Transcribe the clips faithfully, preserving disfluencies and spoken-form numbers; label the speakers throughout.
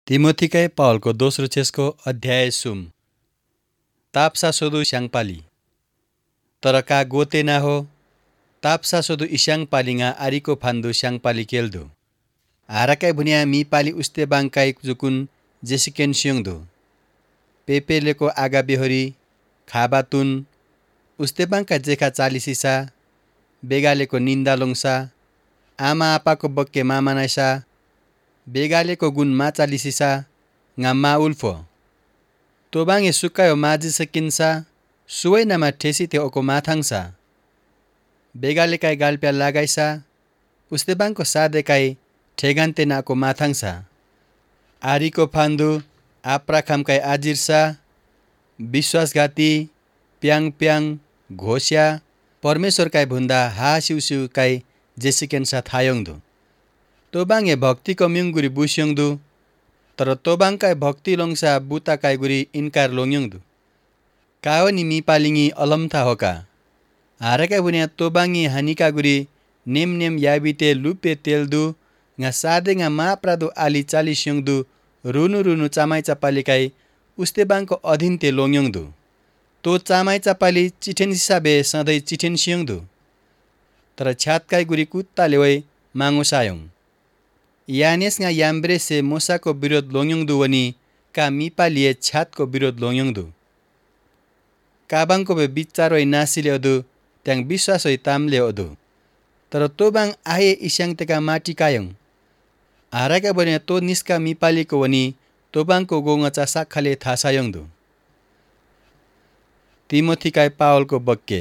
Speaker 1: तिमोथीकै पावलको दोस्रो चेसको अध्याय सुम ताप्सा सोधु स्याङपाली तर का गोते ना हो ताप्सा सोधु इस्याङपालिङा आरिको फान्दु स्याङपाली केल्दु हाराकाई भुनिया मी पाली उस्ते बाङकाई जुकुन जेसिकेन स्योङदु पेपेलेको आगा बेहोरी खाबातुन उस्ते बाङका जेखा चालिसिसा बेगालेको निन्दा लोङसा आमा आपाको बक्के मामा नाइसा बेगालेको गुण मा चालिसिसा nga ma ulfo tobange sukayo maji sekinsa suwai nama ठेसी te oko mathangsa begale kai galpia lagaisa uste bangko sade kai ठेगान्ते नाको माथाङसा आरीको फान्दु आप्राखाम kai आजिरसा विश्वासघाती प्याङ प्याङ घोस्या परमेश्वर kai भुन्दा हा सिउसिउ kai जेसिकेन्सा थायोङदु तोबाङे भक्ति को म्युङगुरी बुस्योङदु तर तोबाङकाई भक्ति लोङसा बुता काइगुरी इन्कार लोङयोङदु कावनी मी पालिङी अलमथा होका हारका बुनिया तोबाङी हानिका गुरी नेम नेम याबिते लुपे तेलदु nga सादे nga मा प्रादु आली चालिस्योङदु रुनु रुनु चामाई चापालिकाई उस्ते बाङको अधीनते लोङयोङदु तो चामाई चापाली चिठेन हिसाबे सधैँ चिठेन स्योङदु तर छ्यातकाई गुरी कुत्ता लेवै माङो सायोङ यानेस nga याम्ब्रे से मोसाको विरोध लोङयोङदु वनी का मिपालिए छ्यातको विरोध लोङयोङदु काबाङको बे बिचारोइ नासिले अदु त्याङ विश्वासoi तामले अदु तर तोबाङ आए इस्याङतेका माटी कायोङ हाराका बने तो निस्का मिपालीको वनी तोबाङको गोङचा साखाले थासायोङदु तिमोथीकाई पावलको बक्के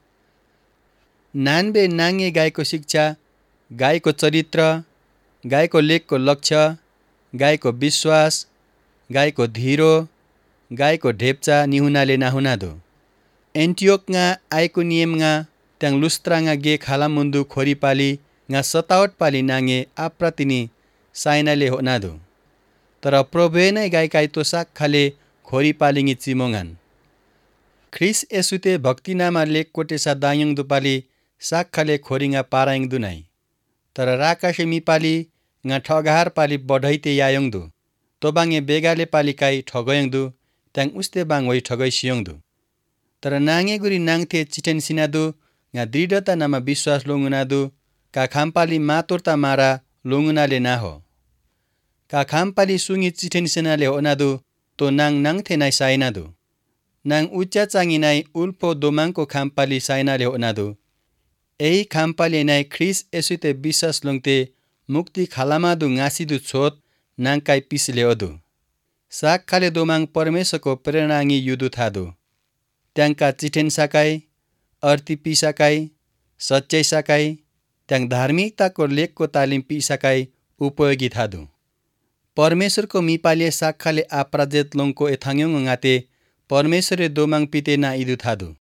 Speaker 1: नानबे नाङ्गे गायको शिक्षा गायको चरित्र गायको लेखको लक्ष्य गायको विश्वास गायको धीरो गायको ढेप्चा निहुनाले नाहुनादो एन्टियोकnga आइकोनियमnga त्याङ लुस्त्राnga गे खालामुन्दु खोरीपाली nga सतावट पाली नाङ्गे आप्रतिनी साइनाले होनादो तर प्रभुए नै गायकाई तो साक खाले खोरीपालिङी चिमोङान ख्रिस यसुते भक्तिनामा लेख कोटेसा दायोङ दुपाली साक खाले खोरिङा पारायङ दुनाई तर राकाशे मिपाली nga ठगहार पाली बढैते यायोङदु तोबाङे बेगाले पालिकाई ठगयोङदु त्याङ उस्ते बाङ होइ ठगै सियोङदु तर नाङे गुरी नाङथे चिठेन सिनादु nga दृढता नामा विश्वास लोङुनादु का खामपाली मातोर्ता मारा लोङुनाले ना हो का खामपाली सुङी चिठेन सिनाले होनादु तो नाङ नाङथे नाइ साइनादु नाङ उच्चा चाङी नाइ उल्फो दोमाङको खामपाली साइनाले होनादु एही खामपाली नाइ ख्रिस यसुते विश्वास लोङते मुक्ति खालामादु ngaसिदु छोत नाङकाई पिसले अदु साक खाले दोमाङ परमेश्वरको प्रेरणाङी युदु थादु त्याङका चिठेन साकाई अर्ती पिसाकाई सच्चाइ साकाई त्याङ धार्मिकताको लेखको तालिम पिसाकाई उपयोगी थादु परमेश्वरको मिपाले साक खाले आप्राजेत लोङको एथाङ्योङ ngaते परमेश्वरे दोमाङ पिते ना इदु थादु